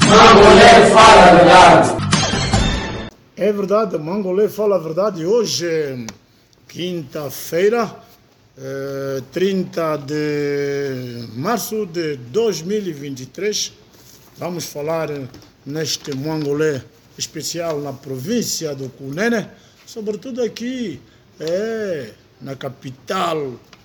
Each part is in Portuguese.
Mangolé fala a verdade. É verdade, Mangolé fala a verdade. Hoje é quinta-feira, 30 de março de 2023. Vamos falar neste Mangolé especial na província do Cunene, sobretudo aqui na capital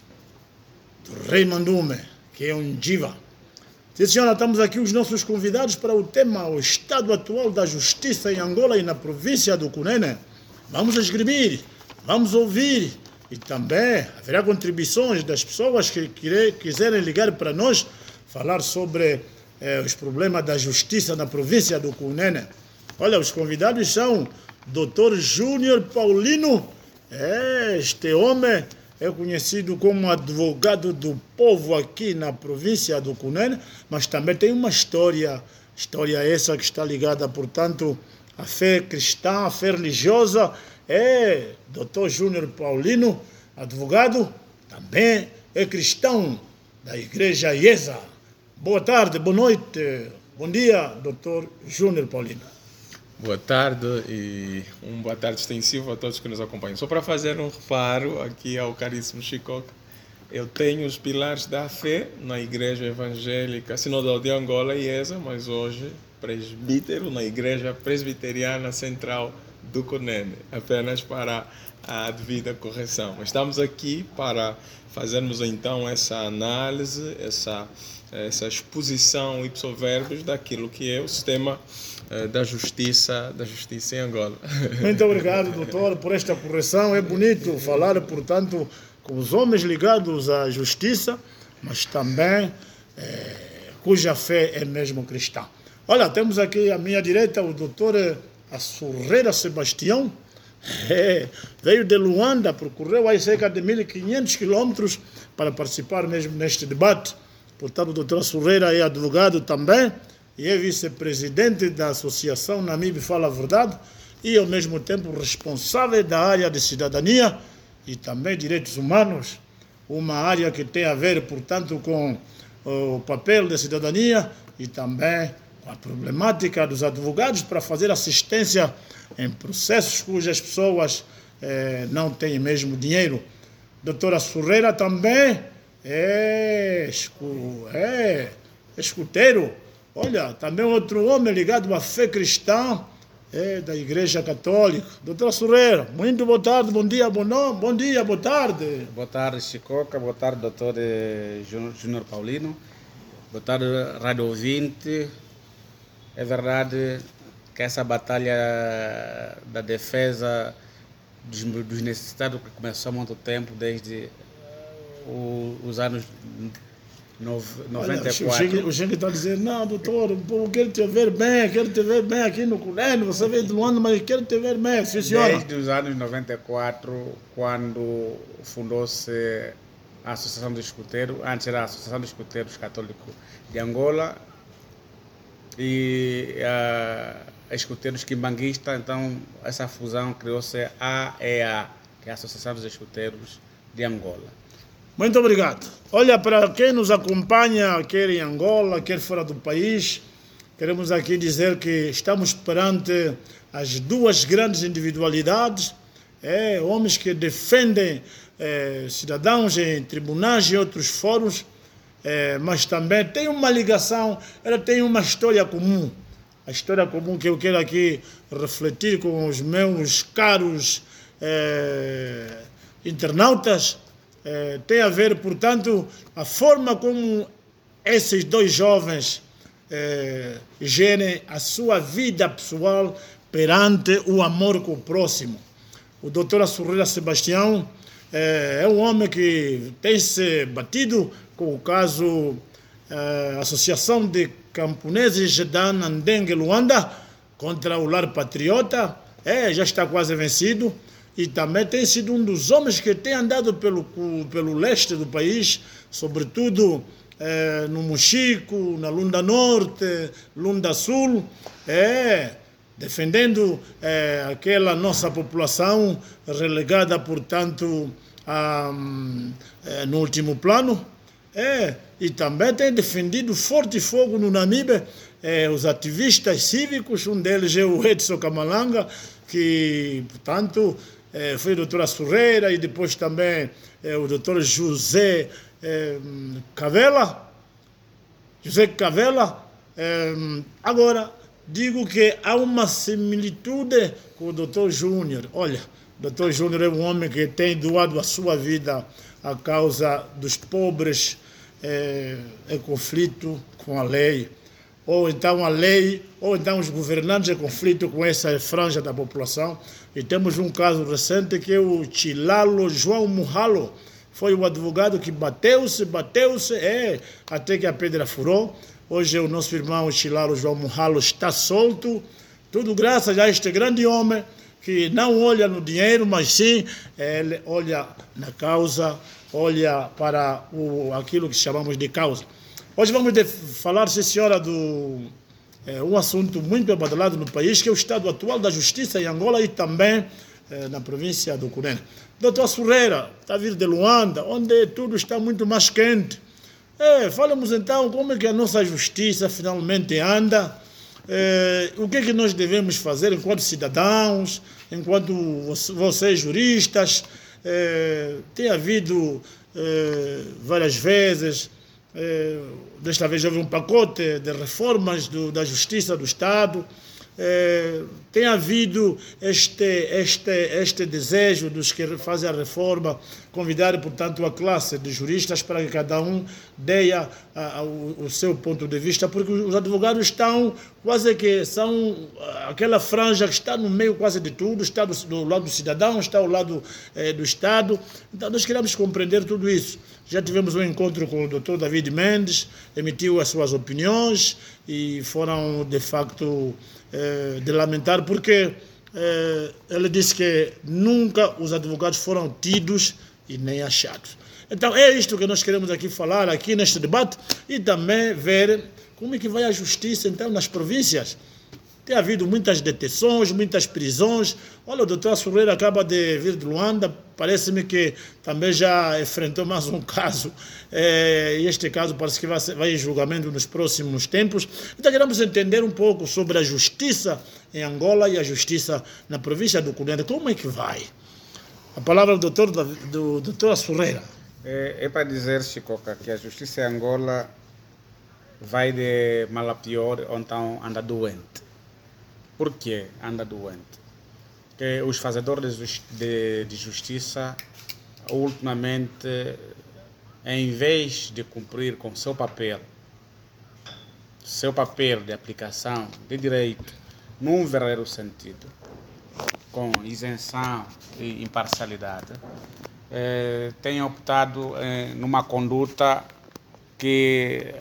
do Rei Mandume, que é Undiva. Sim, senhora, estamos aqui os nossos convidados para o tema o estado atual da justiça em Angola e na província do Cunene. Vamos esgrimir, vamos ouvir e também haverá contribuições das pessoas que quiserem ligar para nós, falar sobre os problemas da justiça na província do Cunene. Olha, os convidados são Dr. Júnior Paulino, este homem é conhecido como advogado do povo aqui na província do Cunene, mas também tem uma história essa que está ligada, portanto, à fé cristã, à fé religiosa. Dr. Júnior Paulino, advogado, também é cristão da Igreja IESA. Boa tarde, boa noite, bom dia, Dr. Júnior Paulino. Boa tarde e boa tarde extensivo a todos que nos acompanham. Só para fazer um reparo aqui ao caríssimo Chicoca, eu tenho os pilares da fé na Igreja Evangélica Sinodal de Angola, IESA, mas hoje presbítero na Igreja Presbiteriana Central do Cunene, apenas para a devida correção. Estamos aqui para fazermos então essa análise, essa exposição ipso verbis daquilo que é o sistema da justiça em Angola. Muito obrigado, doutor, por esta correção. É bonito falar, portanto, com os homens ligados à justiça, mas também cuja fé é mesmo cristã. Olha, temos aqui à minha direita o doutor Assurreira Sebastião, veio de Luanda, percorreu aí cerca de 1.500 quilômetros para participar mesmo neste debate. Portanto, o doutor Assurreira é advogado também, e é vice-presidente da Associação Namibe Fala a Verdade e, ao mesmo tempo, responsável da área de cidadania e também direitos humanos, uma área que tem a ver, portanto, com o papel da cidadania e também com a problemática dos advogados para fazer assistência em processos cujas pessoas não têm mesmo dinheiro. Doutora Surreira também é escuteiro. Olha, também outro homem ligado à fé cristã, da Igreja Católica. Doutora Surreira, muito boa tarde, bom dia, bom dia, boa tarde. Boa tarde, Chicoca, boa tarde, doutor Júnior Paulino, boa tarde, rádio ouvinte. É verdade que essa batalha da defesa dos necessitados que começou há muito tempo, desde os anos 94. O gente está dizendo, não, doutor, eu quero te ver bem aqui no Cunene, você veio de Luanda, mas quero te ver bem, sim, senhora. Desde os anos 94, quando fundou-se a Associação dos Escuteiros, antes era a Associação dos Escuteiros Católicos de Angola, e a Escuteiros Quimbanguista, então essa fusão criou-se a AEA, que é a Associação dos Escuteiros de Angola. Muito obrigado. Olha, para quem nos acompanha, quer em Angola, quer fora do país, queremos aqui dizer que estamos perante as duas grandes individualidades, homens que defendem cidadãos em tribunais e outros fóruns, mas também tem uma ligação, ela tem uma história comum. A história comum que eu quero aqui refletir com os meus caros internautas, tem a ver, portanto, a forma como esses dois jovens gerem a sua vida pessoal perante o amor com o próximo. O doutor Assurreira Sebastião é um homem que tem se batido com o caso Associação de Camponeses da Nandengue, Luanda, contra o Lar Patriota, já está quase vencido. E também tem sido um dos homens que tem andado pelo leste do país, sobretudo no Mochico, na Lunda Norte, Lunda Sul, defendendo aquela nossa população relegada, portanto, no último plano. E também tem defendido forte fogo no Namibe os ativistas cívicos, um deles é o Edson Camalanga, que, portanto, foi o doutor Assurreira e depois também o doutor José Cavela. Agora, digo que há uma similitude com o doutor Júnior. Olha, o doutor Júnior é um homem que tem doado a sua vida à causa dos pobres em conflito com a lei. Ou então a lei, ou então os governantes em conflito com essa franja da população. E temos um caso recente que é o Chilalo João Muhalo. Foi o advogado que bateu-se, até que a pedra furou. Hoje o nosso irmão Chilalo João Muhalo está solto, tudo graças a este grande homem que não olha no dinheiro, mas sim ele olha na causa, olha para aquilo que chamamos de causa. Hoje vamos falar, sim senhora, um assunto muito badalado no país, que é o estado atual da justiça em Angola e também na província do Cunene. Doutor Assurreira, está a vir de Luanda, onde tudo está muito mais quente. Falamos então como é que a nossa justiça finalmente anda, o que é que nós devemos fazer enquanto cidadãos, enquanto vocês juristas. Tem havido várias vezes, desta vez houve um pacote de reformas da Justiça do Estado. Tem havido este desejo dos que fazem a reforma, convidar, portanto, a classe de juristas para que cada um dê o seu ponto de vista, porque os advogados estão quase que são aquela franja que está no meio quase de tudo, está do lado do cidadão, está ao lado do Estado. Então nós queremos compreender tudo isso. Já tivemos um encontro com o Dr. David Mendes, emitiu as suas opiniões e foram de facto de lamentar, porque ele disse que nunca os advogados foram tidos e nem achados. Então é isto que nós queremos aqui falar, aqui neste debate, e também ver como é que vai a justiça então nas províncias. Tem havido muitas detenções, muitas prisões. Olha, o doutor Assurreira acaba de vir de Luanda, parece-me que também já enfrentou mais um caso. E este caso parece que vai em julgamento nos próximos tempos. Então queremos entender um pouco sobre a justiça em Angola e a justiça na província do Cunene. Como é que vai? A palavra do doutor Assurreira. É para dizer, Chicoca, que a justiça em Angola vai de mal a pior, ou então anda doente. Por que anda doente? Que os fazedores de justiça, ultimamente, em vez de cumprir com seu papel de aplicação de direito, num verdadeiro sentido, com isenção e imparcialidade, têm optado numa conduta que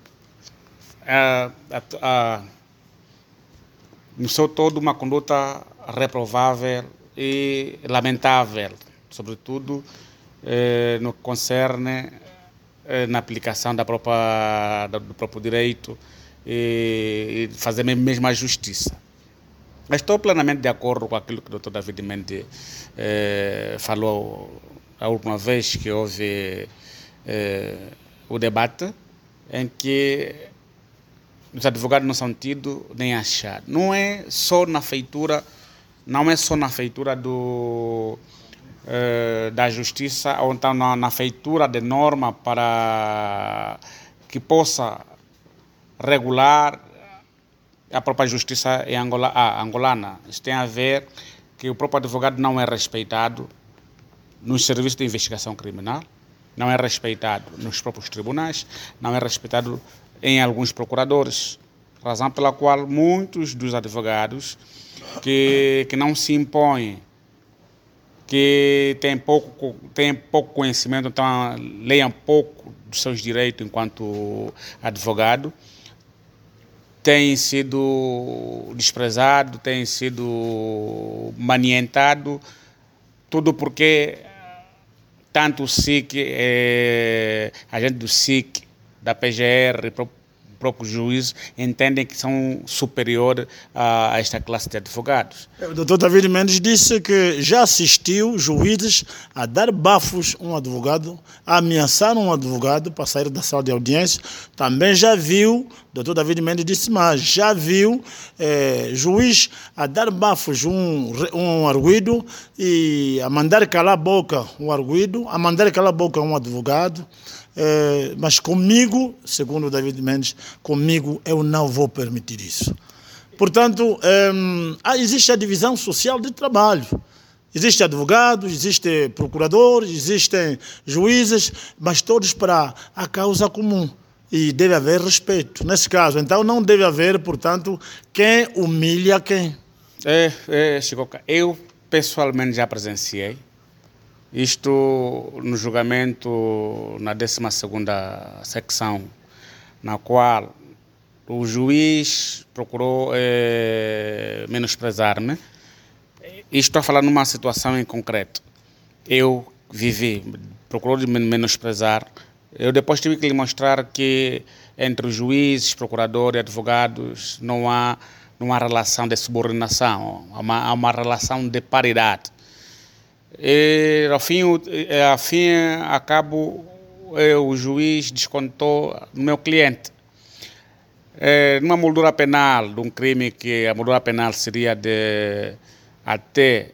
no seu todo, uma conduta reprovável e lamentável, sobretudo no que concerne na aplicação do próprio direito e fazer mesmo a justiça. Estou plenamente de acordo com aquilo que o Dr. David Mendes falou a última vez que houve o debate, em que os advogados não são tidos nem achados. Não é só na feitura da justiça, ou então na feitura de norma para que possa regular a própria justiça angolana. Isso tem a ver que o próprio advogado não é respeitado nos serviços de investigação criminal, não é respeitado nos próprios tribunais, não é respeitado em alguns procuradores, razão pela qual muitos dos advogados que não se impõem, que têm pouco conhecimento, então leiam pouco dos seus direitos enquanto advogado, têm sido desprezados, têm sido manientados, tudo porque tanto o SIC, a gente do SIC, da PGR, próprios juízes entendem que são superiores a esta classe de advogados. O doutor David Mendes disse que já assistiu juízes a dar bafos a um advogado, a ameaçar um advogado para sair da sala de audiência. Também já viu, o doutor David Mendes disse mais, já viu juiz a dar bafos a um arguido e a mandar calar a boca um arguido, a mandar calar a boca um advogado. Mas comigo, segundo o David Mendes, comigo eu não vou permitir isso. Portanto, existe a divisão social de trabalho. Existem advogados, existem procuradores, existem juízes, mas todos para a causa comum. E deve haver respeito. Nesse caso, então, não deve haver, portanto, quem humilha quem. Chicoca, eu pessoalmente já presenciei isto no julgamento na 12ª secção, na qual o juiz procurou menosprezar-me. Estou a falar numa situação em concreto. Eu procurou me menosprezar. Eu depois tive que lhe mostrar que entre os juízes, procuradores e advogados não há relação de subordinação, há uma relação de paridade. E, ao fim a cabo, o juiz descontou no meu cliente. Numa moldura penal, de um crime que a moldura penal seria de até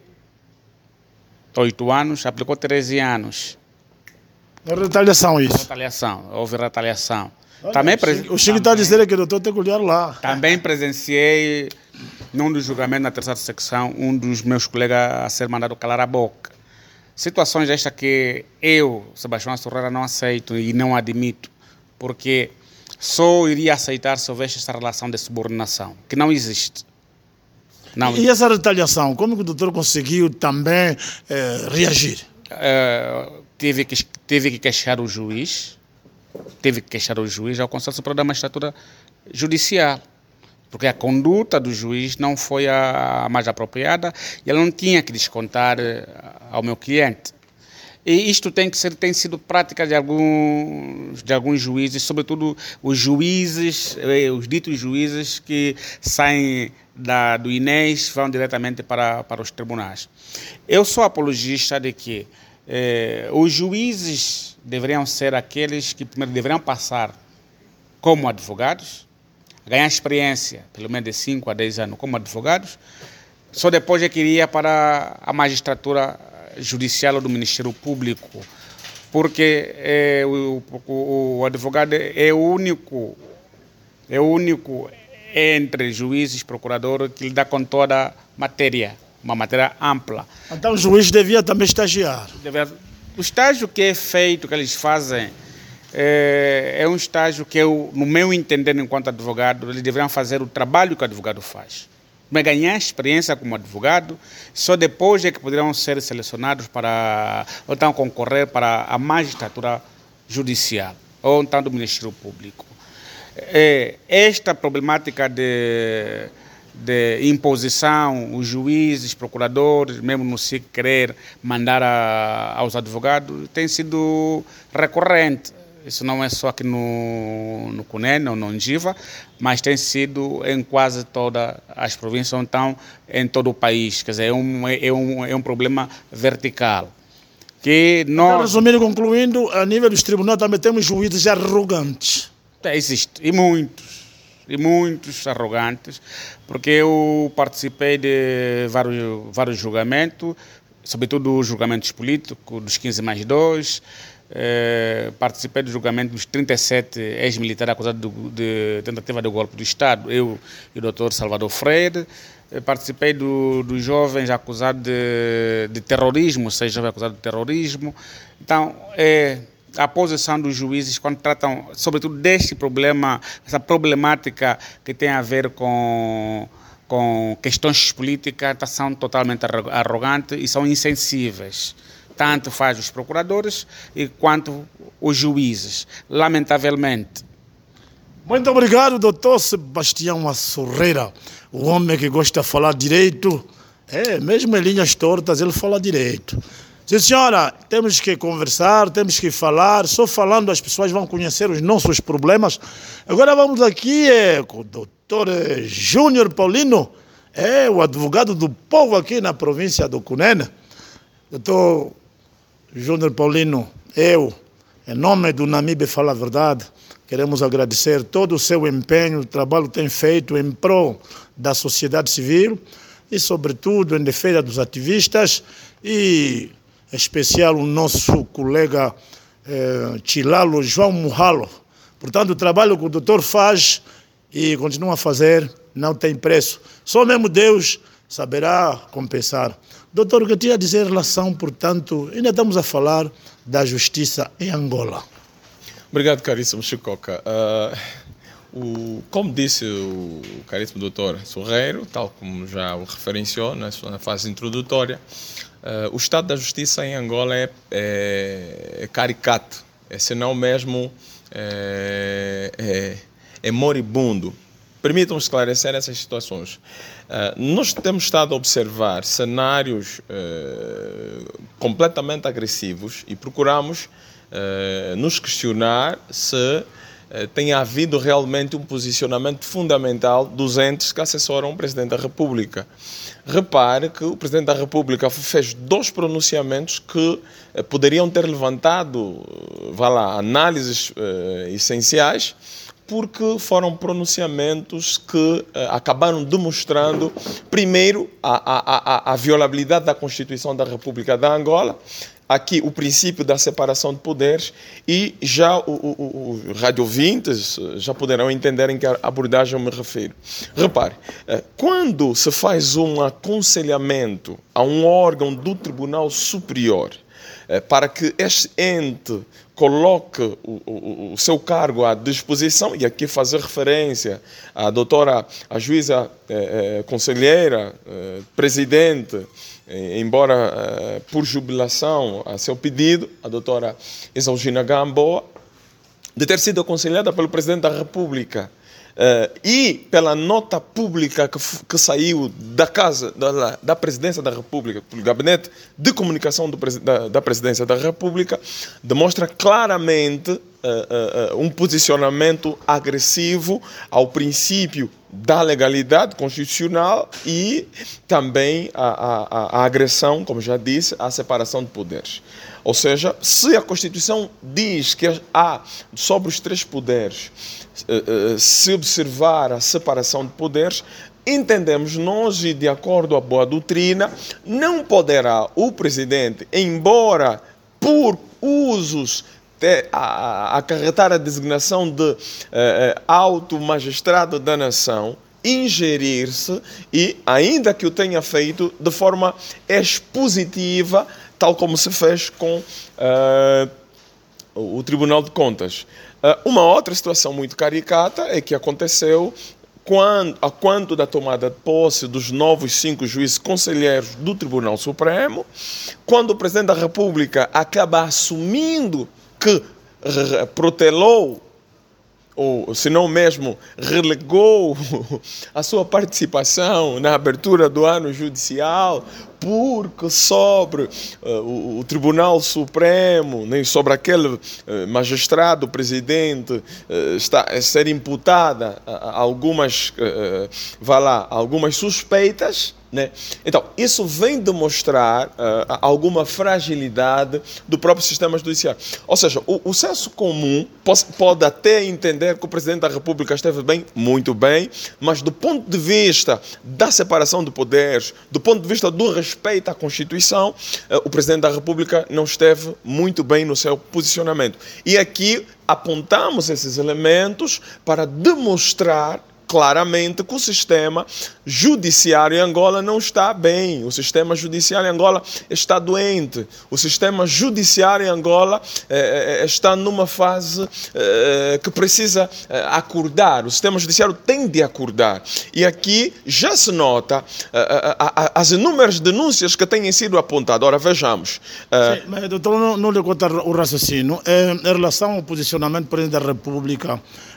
8 anos, aplicou 13 anos. Retaliação isso. Houve retaliação. O Chico está a dizer que o doutor tem que olhar lá. Também presenciei, num dos julgamentos na 3ª secção, um dos meus colegas a ser mandado calar a boca. Situações esta que eu, Sebastião Sorrera, não aceito e não admito, porque só iria aceitar se houvesse essa relação de subordinação, que não existe. Não. E essa retaliação, como que o doutor conseguiu também reagir? Teve que queixar o juiz, ao Conselho Superior da Magistratura Judicial, porque a conduta do juiz não foi a mais apropriada e ele não tinha que descontar ao meu cliente. E isto tem sido prática de alguns juízes, sobretudo os ditos juízes que saem do INES, vão diretamente para os tribunais. Eu sou apologista de que os juízes deveriam ser aqueles que primeiro deveriam passar como advogados, ganhar experiência, pelo menos de 5 a 10 anos como advogados, só depois é que iria para a magistratura judicial ou do Ministério Público, porque o advogado é o único entre juízes e procuradores que lida com toda a matéria, uma matéria ampla. Então o juiz devia também estagiar. O estágio que é feito, que eles fazem, é um estágio que no meu entender, enquanto advogado, eles deveriam fazer o trabalho que o advogado faz. Mas ganhar experiência como advogado, só depois é que poderão ser selecionados ou então concorrer para a magistratura judicial, ou então do Ministério Público. Esta problemática de imposição, os juízes, procuradores, mesmo no se querer mandar aos advogados, tem sido recorrente. Isso não é só aqui no Cunene ou no Njiva, mas tem sido em quase todas as províncias, então em todo o país. Quer dizer, é um problema vertical. Então, resumindo e concluindo, a nível dos tribunais também temos juízes arrogantes. Existe, e muitos arrogantes, porque eu participei de vários julgamentos, sobretudo julgamentos políticos, dos 15+2, participei do julgamento dos 37 ex-militares acusados de tentativa de golpe do Estado, eu e o doutor Salvador Freire. Participei dos jovens acusados de terrorismo, 6 jovens acusados de terrorismo. Então, a posição dos juízes, quando tratam, sobretudo, deste problema, essa problemática que tem a ver com questões políticas, são totalmente arrogantes e são insensíveis. Tanto faz os procuradores quanto os juízes, lamentavelmente. Muito obrigado, doutor Sebastião Sorrera, o homem que gosta de falar direito. Mesmo em linhas tortas, ele fala direito. Sim, senhora, temos que conversar, temos que falar. Só falando as pessoas vão conhecer os nossos problemas. Agora vamos aqui com o doutor Júnior Paulino, o advogado do povo aqui na província do Cunene. Doutor Júnior Paulino, em nome do Namíbia Fala a Verdade, queremos agradecer todo o seu empenho, o trabalho que tem feito em prol da sociedade civil e, sobretudo, em defesa dos ativistas e, em especial, o nosso colega Chilalo João Murralo. Portanto, o trabalho que o doutor faz e continua a fazer não tem preço. Só mesmo Deus saberá compensar. Doutor, o que eu tinha a dizer em relação, portanto, ainda estamos a falar da justiça em Angola. Obrigado, caríssimo Chicoca. Como disse o caríssimo doutor Sorreiro, tal como já o referenciou na fase introdutória, o estado da justiça em Angola é caricato, se não mesmo é moribundo. Permitam-me esclarecer essas situações. Nós temos estado a observar cenários completamente agressivos e procuramos nos questionar se tem havido realmente um posicionamento fundamental dos entes que assessoram o Presidente da República. Repare que o Presidente da República fez 2 pronunciamentos que poderiam ter levantado, análises essenciais, porque foram pronunciamentos que acabaram demonstrando, primeiro, a violabilidade da Constituição da República da Angola, aqui o princípio da separação de poderes, e já os radiovintes já poderão entender em que abordagem eu me refiro. Repare, quando se faz um aconselhamento a um órgão do Tribunal Superior para que este ente coloque o seu cargo à disposição, e aqui fazer referência à doutora, a juíza conselheira, presidente, embora por jubilação a seu pedido, a doutora Exaugina Gamboa, de ter sido aconselhada pelo Presidente da República e pela nota pública que saiu da casa da Presidência da República, pelo Gabinete de Comunicação da Presidência da República, demonstra claramente um posicionamento agressivo ao princípio da legalidade constitucional e também a agressão, como já disse, à separação de poderes. Ou seja, se a Constituição diz que há, sobre os 3 poderes, se observar a separação de poderes, entendemos nós, e de acordo à boa doutrina, não poderá o Presidente, embora por usos acarretar a designação de alto magistrado da nação, ingerir-se, e ainda que o tenha feito de forma expositiva, tal como se fez com o Tribunal de Contas. Uma outra situação muito caricata é que aconteceu quando da tomada de posse dos novos 5 juízes conselheiros do Tribunal Supremo, quando o Presidente da República acaba assumindo que protelou, ou se não mesmo relegou a sua participação na abertura do ano judicial, porque sobre o Tribunal Supremo, nem sobre aquele magistrado presidente, está a ser imputada algumas suspeitas, né? Então, isso vem demonstrar alguma fragilidade do próprio sistema judiciário. Ou seja, o senso comum pode até entender que o Presidente da República esteve bem, muito bem, mas do ponto de vista da separação de poderes, do ponto de vista do respeito à Constituição, o Presidente da República não esteve muito bem no seu posicionamento. E aqui apontamos esses elementos para demonstrar claramente que o sistema judiciário em Angola não está bem. O sistema judiciário em Angola está doente. O sistema judiciário em Angola está numa fase que precisa acordar. O sistema judiciário tem de acordar. E aqui já se nota as inúmeras denúncias que têm sido apontadas. Ora, vejamos. Sim, mas, doutor, não lhe contar o raciocínio. Em relação ao posicionamento do Presidente da República,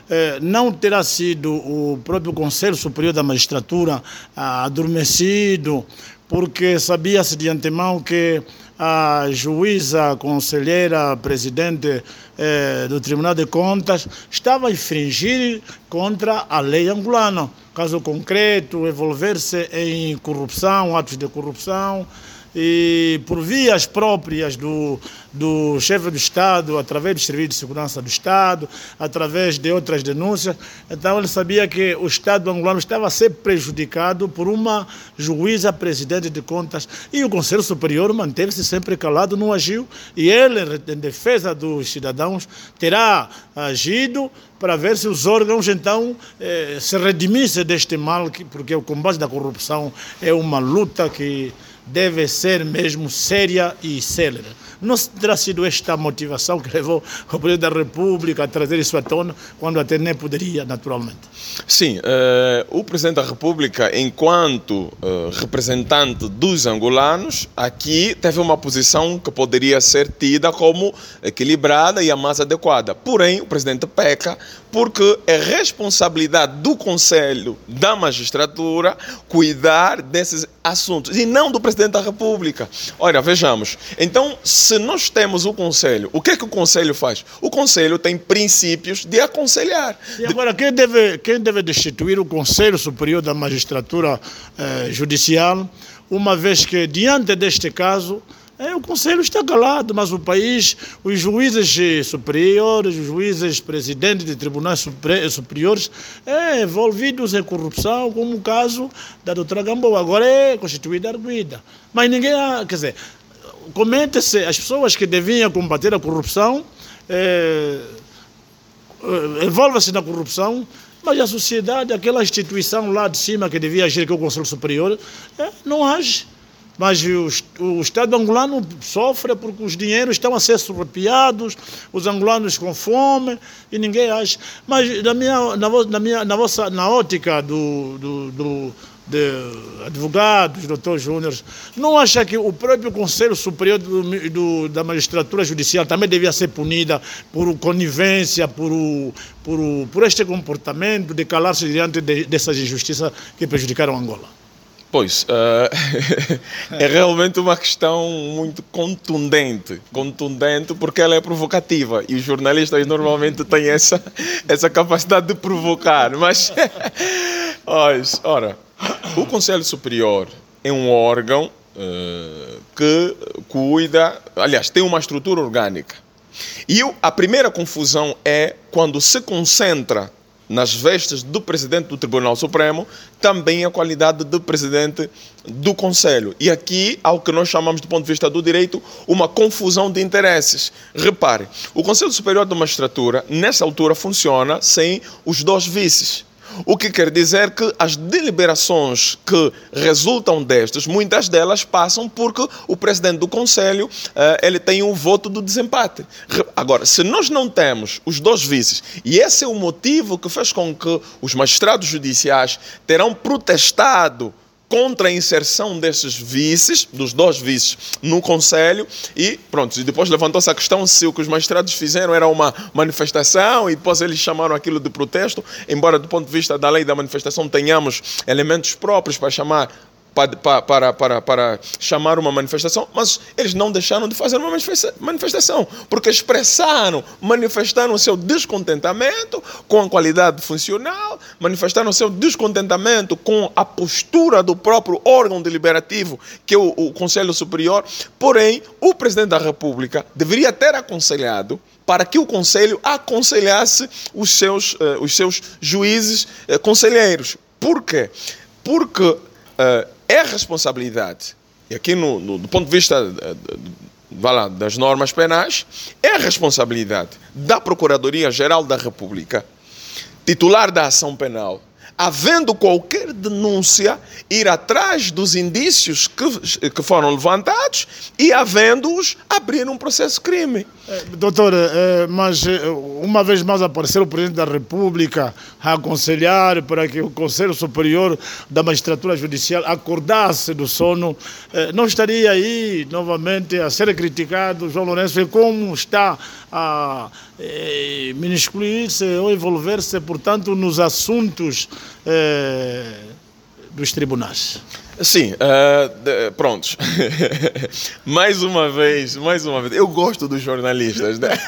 não terá sido o próprio Conselho Superior da Magistratura adormecido, porque sabia-se de antemão que a juíza, conselheira, presidente do Tribunal de Contas estava a infringir contra a lei angolana. Caso concreto, envolver-se em corrupção, atos de corrupção, e por vias próprias do chefe do Estado, através do Serviço de Segurança do Estado, através de outras denúncias. Então ele sabia que o Estado angolano estava a ser prejudicado por uma juíza presidente de contas, e o Conselho Superior manteve-se sempre calado, não agiu, e ele, em defesa dos cidadãos, terá agido para ver se os órgãos então se redimissem deste mal, porque o combate da corrupção é uma luta que deve ser mesmo séria e célere. Não terá sido esta a motivação que levou o Presidente da República a trazer isso à tona, quando até nem poderia, naturalmente. Sim, o Presidente da República, enquanto representante dos angolanos, aqui teve uma posição que poderia ser tida como equilibrada e a mais adequada. Porém, o Presidente peca porque é responsabilidade do Conselho da Magistratura cuidar desses assuntos e não do Presidente da República. Olha, vejamos. Então, se nós temos o Conselho, o que é que o Conselho faz? O Conselho tem princípios de aconselhar. E agora, quem deve destituir o Conselho Superior da Magistratura Judicial, uma vez que, diante deste caso, o Conselho está calado, mas o país, os juízes superiores, os juízes presidentes de tribunais superiores, envolvidos em corrupção, como o caso da doutora Gamboa. Agora é constituída arguida. Mas ninguém, quer dizer, comenta-se, as pessoas que deviam combater a corrupção, envolvem-se na corrupção, mas a sociedade, aquela instituição lá de cima que devia agir, que é o Conselho Superior, não age. Mas o Estado angolano sofre porque os dinheiros estão a ser surrupiados, os angolanos com fome e ninguém age. Mas na ótica de advogados, doutor Júnior, não acha que o próprio Conselho Superior da Magistratura Judicial também devia ser punida por conivência, por este comportamento de calar-se diante dessas injustiças que prejudicaram Angola? Pois, é realmente uma questão muito contundente porque ela é provocativa e os jornalistas normalmente têm essa capacidade de provocar, mas, ora, o Conselho Superior é um órgão que cuida, aliás, tem uma estrutura orgânica, e a primeira confusão é quando se concentra nas vestes do presidente do Tribunal Supremo, também a qualidade de presidente do Conselho. E aqui, ao que nós chamamos, do ponto de vista do direito, uma confusão de interesses. Repare, o Conselho Superior da Magistratura, nessa altura, funciona sem os dois vices. O que quer dizer que as deliberações que resultam destas, muitas delas passam porque o presidente do Conselho ele tem um voto do desempate. Agora, se nós não temos os dois vices, e esse é o motivo que fez com que os magistrados judiciais terão protestado contra a inserção desses vices, dos dois vices, no Conselho, e pronto, e depois levantou-se a questão se o que os magistrados fizeram era uma manifestação, e depois eles chamaram aquilo de protesto, embora do ponto de vista da lei da manifestação tenhamos elementos próprios para chamar para chamar uma manifestação, mas eles não deixaram de fazer uma manifestação, porque manifestaram o seu descontentamento com a qualidade funcional, manifestaram o seu descontentamento com a postura do próprio órgão deliberativo, que é o Conselho Superior. Porém, o Presidente da República deveria ter aconselhado para que o Conselho aconselhasse os seus juízes conselheiros. Por quê? Porque é responsabilidade, e aqui do ponto de vista das normas penais, é responsabilidade da Procuradoria-Geral da República, titular da ação penal, havendo qualquer denúncia, ir atrás dos indícios que foram levantados e, havendo-os, abrir um processo crime. Doutor, mas uma vez mais aparecer o Presidente da República a aconselhar para que o Conselho Superior da Magistratura Judicial acordasse do sono, não estaria aí novamente a ser criticado João Lourenço, e como está a minusculir-se ou envolver-se, portanto, nos assuntos dos tribunais. Sim, prontos. mais uma vez, eu gosto dos jornalistas, né?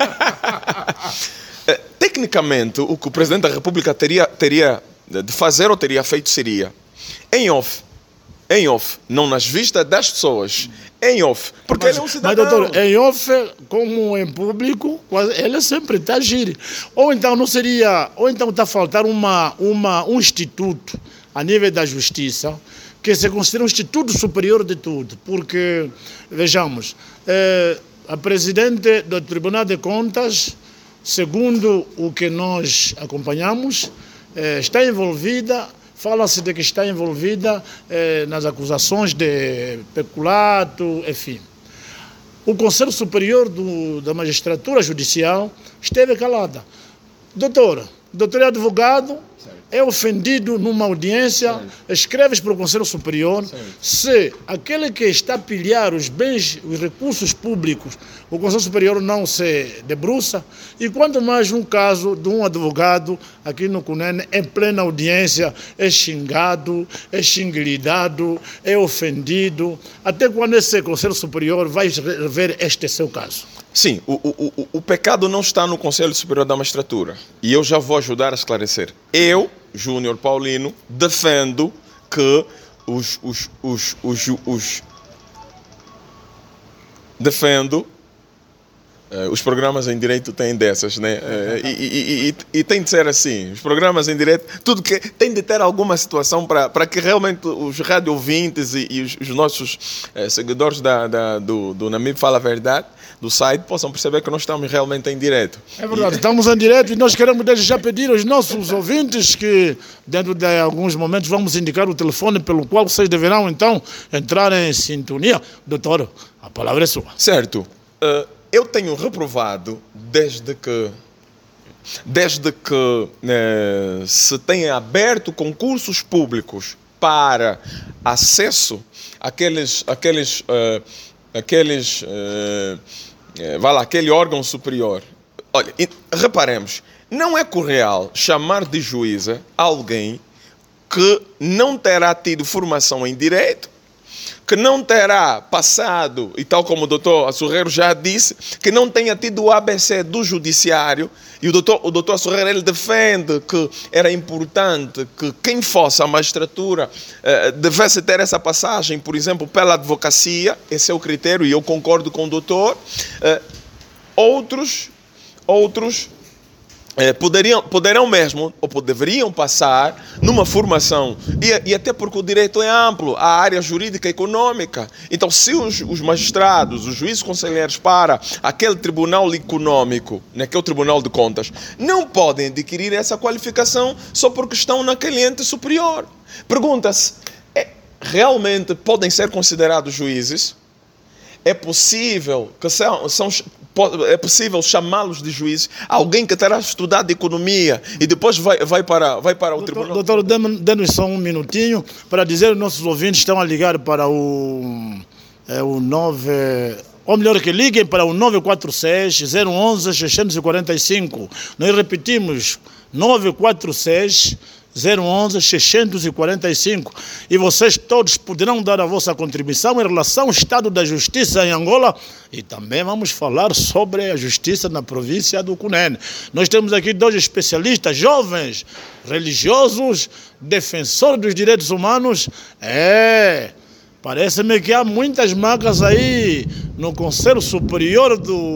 Tecnicamente, o que o Presidente da República teria de fazer ou teria feito seria, em off, não nas vistas das pessoas, em off, porque ele é um cidadão. Mas, doutor, em off, como em público, ele sempre está a agir. Ou então está a faltar um instituto a nível da justiça, que se considera um instituto superior de tudo, porque, vejamos, a Presidente do Tribunal de Contas, segundo o que nós acompanhamos, está envolvida, fala-se de que está envolvida nas acusações de peculato, enfim. O Conselho Superior da Magistratura Judicial esteve calada. Doutor é advogado, é ofendido numa audiência, escreves para o Conselho Superior, se aquele que está a pilhar os bens, os recursos públicos, o Conselho Superior não se debruça, e quanto mais um caso de um advogado aqui no CUNEN, em plena audiência, é xingado, é xinguilidado, é ofendido, até quando esse Conselho Superior vai rever este seu caso? Sim, o pecado não está no Conselho Superior da Magistratura. E eu já vou ajudar a esclarecer. Eu, Júnior Paulino, defendo que os programas em direito têm dessas, né? E tem de ser assim. Os programas em direito, tudo que tem de ter alguma situação para que realmente os rádio ouvintes e os nossos seguidores do Namib Fala a Verdade, do site, possam perceber que nós estamos realmente em direto. É verdade, estamos em direto e nós queremos desde já pedir aos nossos ouvintes que, dentro de alguns momentos, vamos indicar o telefone pelo qual vocês deverão, então, entrar em sintonia. Doutor, a palavra é sua. Certo. Eu tenho reprovado desde que se tenha aberto concursos públicos para acesso àquele órgão superior. Olha, reparemos, não é correal chamar de juíza alguém que não terá tido formação em direito, que não terá passado, e tal como o doutor Assurreiro já disse, que não tenha tido o ABC do judiciário, e o doutor Assurreiro, ele defende que era importante que quem fosse a magistratura devesse ter essa passagem, por exemplo, pela advocacia. Esse é o critério, e eu concordo com o doutor. Outros poderão mesmo, ou deveriam passar numa formação, e até porque o direito é amplo, a área jurídica e econômica. Então, se os magistrados, os juízes conselheiros para aquele tribunal econômico, naquele tribunal de contas, não podem adquirir essa qualificação só porque estão naquele ente superior. Pergunta-se, realmente podem ser considerados juízes? É possível chamá-los de juízes, alguém que terá estudado economia e depois vai para o tribunal? Doutor, dê-nos só um minutinho para dizer aos nossos ouvintes que estão a ligar para o 9... Ou melhor, que liguem para o 946-011-645. Nós repetimos, 946-011-645. E vocês todos poderão dar a vossa contribuição em relação ao estado da justiça em Angola, e também vamos falar sobre a justiça na província do Cunene. Nós temos aqui dois especialistas, jovens, religiosos, defensores dos direitos humanos. Parece-me que há muitas marcas aí no Conselho Superior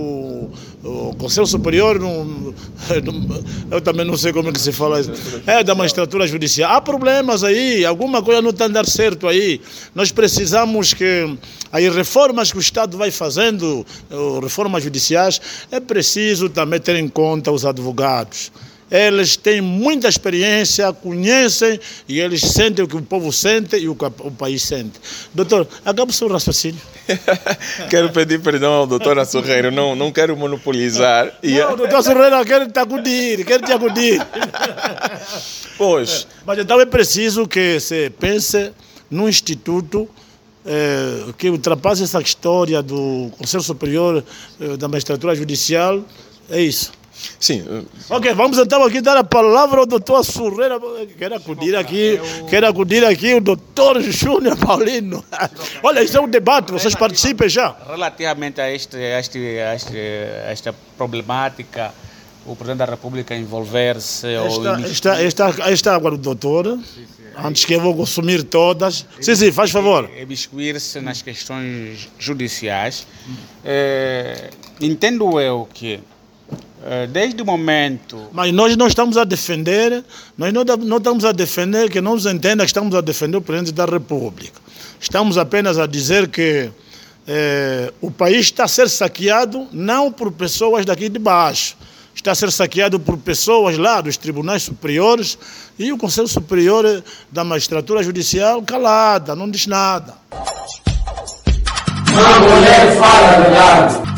eu também não sei como é que se fala isso, da magistratura judicial. Há problemas aí, alguma coisa não está a dar certo aí. Nós precisamos que as reformas que o Estado vai fazendo, reformas judiciais, é preciso também ter em conta os advogados. Eles têm muita experiência, conhecem, e eles sentem o que o povo sente e o que o país sente. Doutor, acaba o seu raciocínio. Quero pedir perdão ao doutor Assurreiro, não quero monopolizar. Não, doutor Assurreiro, quero te acudir. Pois. Mas então é preciso que se pense num instituto que ultrapasse essa história do Conselho Superior da Magistratura Judicial. É isso. Sim, Ok, vamos então aqui dar a palavra ao doutor Surreira. Quero acudir aqui o doutor Júnior Paulino. Olha, isso é um debate, vocês participem já. Relativamente a esta problemática, o Presidente da República envolver-se... Esta água do doutor, antes que eu vou consumir todas. Sim, faz favor. Emiscuir-se nas questões judiciais. Entendo eu que, desde o momento... Mas nós não estamos a defender, não estamos a defender, que não nos entenda que estamos a defender o Presidente da República. Estamos apenas a dizer que o país está a ser saqueado não por pessoas daqui de baixo, está a ser saqueado por pessoas lá dos tribunais superiores e o Conselho Superior da Magistratura Judicial calada, não diz nada. Uma mulher fala a verdade.